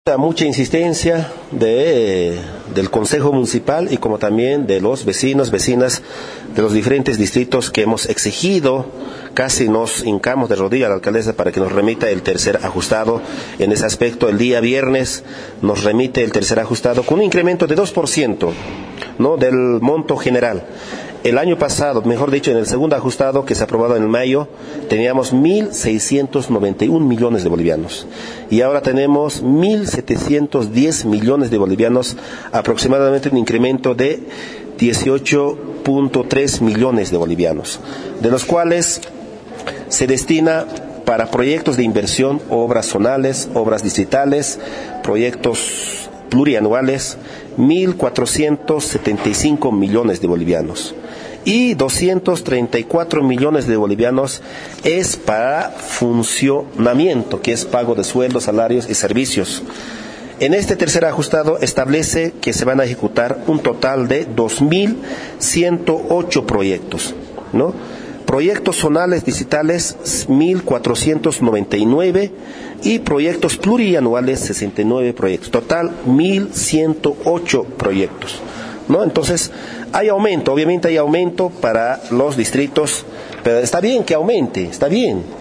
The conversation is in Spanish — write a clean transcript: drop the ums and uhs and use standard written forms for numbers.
Mucha insistencia del Consejo Municipal y como también de los vecinos, vecinas de los diferentes distritos que hemos exigido, casi nos hincamos de rodillas a la alcaldesa para que nos remita el tercer ajustado. En ese aspecto, el día viernes nos remite el tercer ajustado con un incremento de 2%, ¿no?, del monto general. El año pasado, mejor dicho, en el segundo ajustado que se ha aprobado en mayo, teníamos 1.691 millones de bolivianos. Y ahora tenemos 1.710 millones de bolivianos, aproximadamente un incremento de 18.3 millones de bolivianos, de los cuales se destina para proyectos de inversión, obras zonales, obras distritales, proyectos plurianuales, 1.475 millones de bolivianos. Y 234 millones de bolivianos es para funcionamiento, que es pago de sueldos, salarios y servicios. En este tercer ajustado establece que se van a ejecutar un total de 2.108 proyectos, ¿no? Proyectos zonales distritales 1.499 y proyectos plurianuales 69 proyectos. Total 1.108 proyectos, ¿no? Entonces, hay aumento, obviamente hay aumento para los distritos, pero está bien que aumente, está bien.